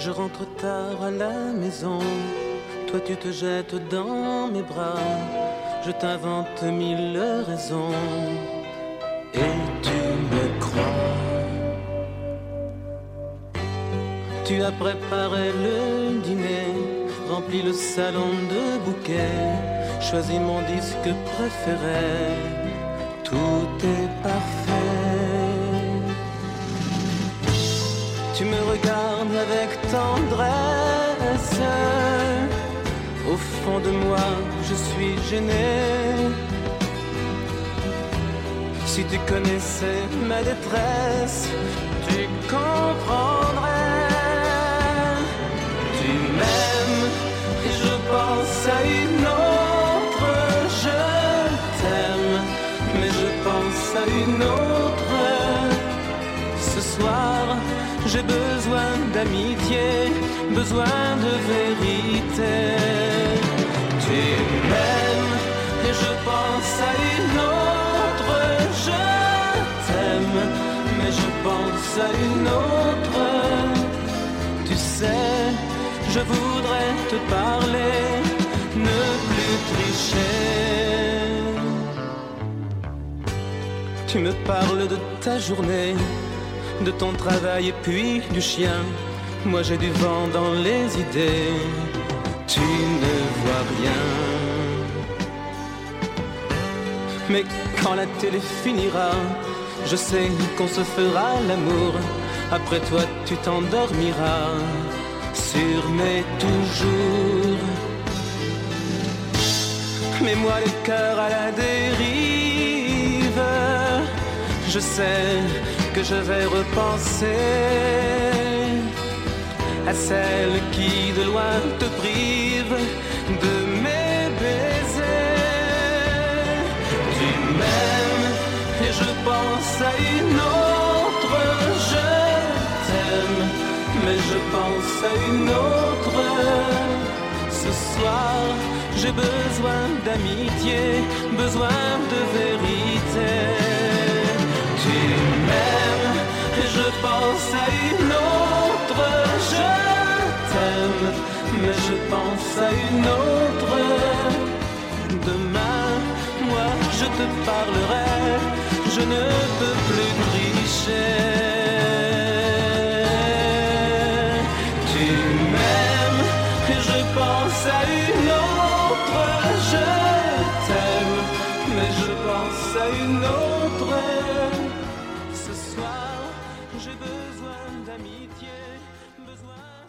Je rentre tard à la maison, toi tu te jettes dans mes bras. Je t'invente mille raisons et tu me crois. Tu as préparé le dîner, rempli le salon de bouquets, choisi mon disque préféré, tout est parfait. Tu me regardes avec tendresse, au fond de moi je suis gêné. Si tu connaissais ma détresse, tu comprendrais. Tu m'aimes et je pense à une autre. Je t'aime, mais je pense à une autre. Ce soir, j'ai besoin d'amitié, besoin de vérité. Tu m'aimes et je pense à une autre. Je t'aime, mais je pense à une autre. Tu sais, je voudrais te parler, ne plus tricher. Tu me parles de ta journée, de ton travail et puis du chien. Moi j'ai du vent dans les idées, tu ne vois rien. Mais quand la télé finira, je sais qu'on se fera l'amour. Après toi tu t'endormiras sur mes toujours. Mais moi le cœur à la dérive, je sais que je vais repenser à celle qui de loin te prive de mes baisers. Tu m'aimes et je pense à une autre. Je t'aime, mais je pense à une autre. Ce soir, j'ai besoin d'amitié, besoin de vérité. Tu m'aimes et je pense à une autre. Je t'aime, mais je pense à une autre. Demain, moi je te parlerai, je ne peux plus tricher. Tu m'aimes et je pense à une autre. Je t'aime, mais je pense à une autre. Ce soir, j'ai besoin d'amitié, besoin